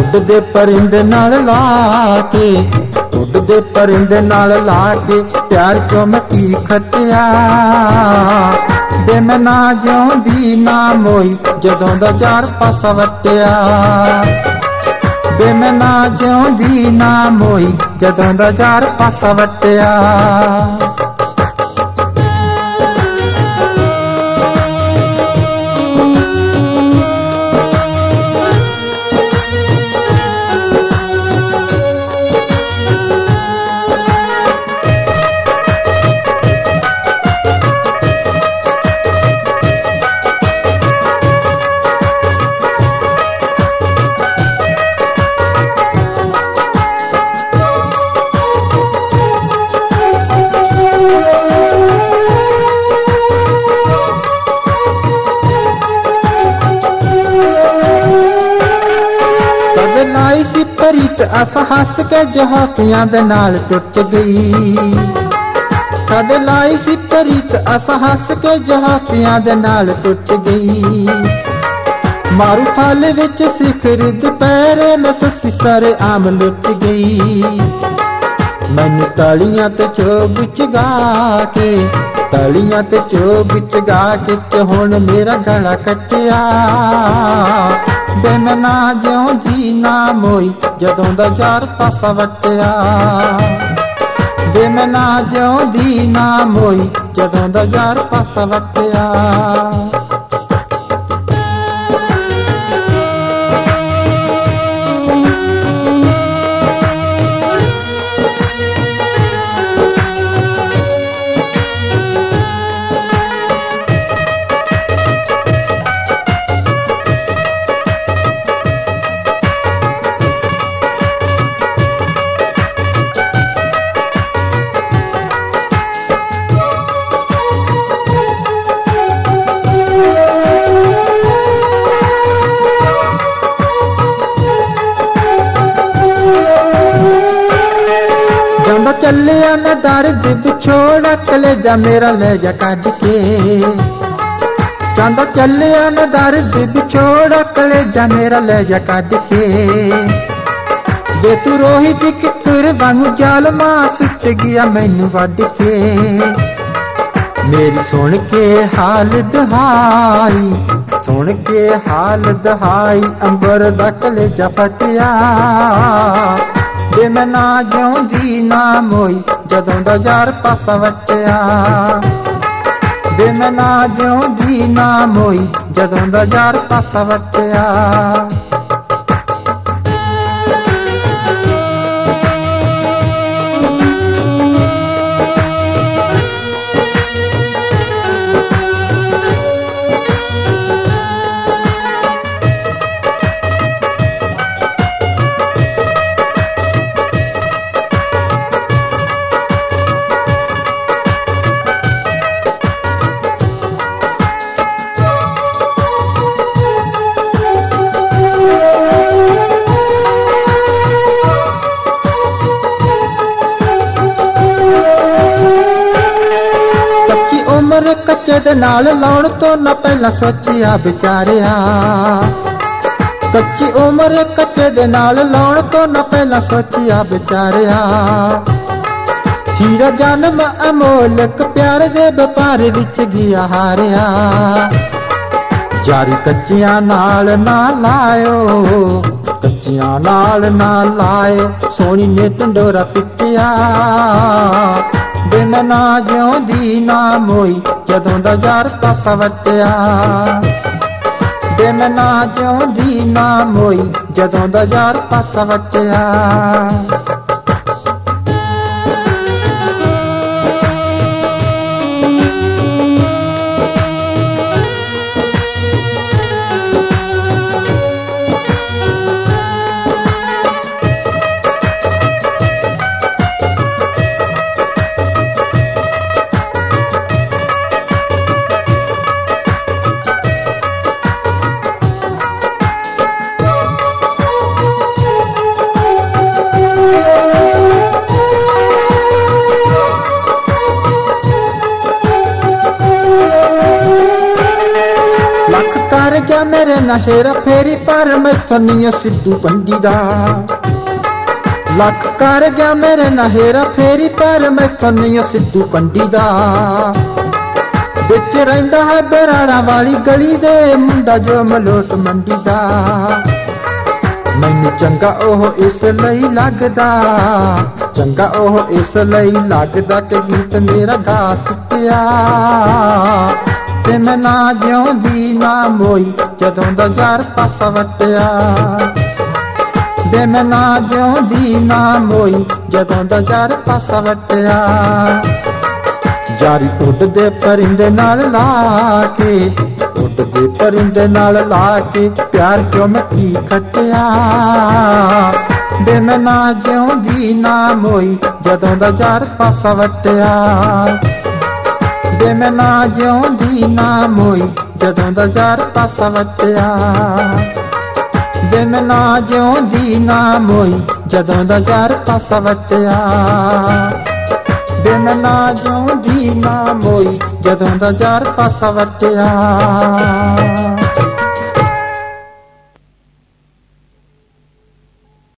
उड़दे परिंदे नाल ला के, उड़दे परिंदे नाल ला के प्यार चों मैं की खटिया। दे मैं ना जिउंदी ना मोई जदों दा चार पासा वटिया। दे मैं ना जिउंदी ना मोई जदों दा चार पासा वटिया। लाई सी प्रीत अस हस के जहाकियां दे नाल टुट गई। कद लाई सी प्रीत अस हस के जहाकियां दे नाल टुट गई। मारू थाल विच सिखर दुपहरे मैं ससी सारे आम लुट गई। मैनू तालियां ते चोग चगा के, तालियां ते चोग चगा के हुण मेरा गला कटिया। बे मैं ना जिउंदी ना मोई जदों दा चार पासा वटिया। बे मैं ना जिउंदी ना मोई जदों दा चार पासा वटिया। जांदा चलिया न दर्द बिछोड़ा कलेजा मेरा ले जा कढ के। जांदा चलिया न दर्द बिछोड़ा कलेजा मेरा ले जा कढ के। वे तू रोहित किकर वांगू जालमा सुट गया मैनू वड के। मेरी सुन के हाल दहाई, सुन के हाल दहाई अंबर दा कलेजा फटिया। बे मैं ना जिउंदी ना मोई जदों दा चार पासा वटिया। बे मैं ना जिउंदी ना मोई जदों दा चार पासा वटिया। उम्र कच्चे दे नाल लाउण तो न पहला सोचिया बिचारिया। कच्ची उम्र कच्चे दे नाल लाउण तो न पहला सोचिया बिचारिया। हीरा जन्म अमोलक प्यार दे व्यापार विच गया हारिया। जारी कच्चियां नाल ना लायो, कच्चियां नाल ना लायो सोनी ने ढंडोरा पिटिया। बे मैं ना जिउंदी ना मोई जदों दा चार पासा वटिया। बे मैं ना जिउंदी ना मोई जदों दा चार पासा वटिया। कर गया मेरे नाल हेरा फेरी पर मैथों नहीं सिद्धू पंडी दा। लख कर गया मेरे नाल हेरा फेरी पर मैथों नहीं सिद्धू पंडी दा। बिच रहिंदा है बराड़ा वाली गली दे मुंडा जो मलोट मंडी दा। मैनू चंगा ओह इस लई लगदा, चंगा ओह इस लई लगदा कि गीत मेरा गा सुटिया। ते मैं ना जिउंदी ना मोई जदों दा यार पासा वटिया। ते मैं ना जिउंदी ना मोई जदों दा यार पासा वटिया। जारी उड़दे परिंदे नाल ला के, उड़दे परिंदे नाल ला के प्यार क्यों मैं की खटिया। बे मैं ना जिउंदी ना मोई जदों दा यार पासा वटिया। बे मैं ना जिउंदी ना मोई जदों दा यार पासा वटिया। बे मैं ना जिउंदी ना मोई जदों दा यार पासा वटिया। बे मैं ना जिउंदी ना मोई जदों दा यार पासा वटिया।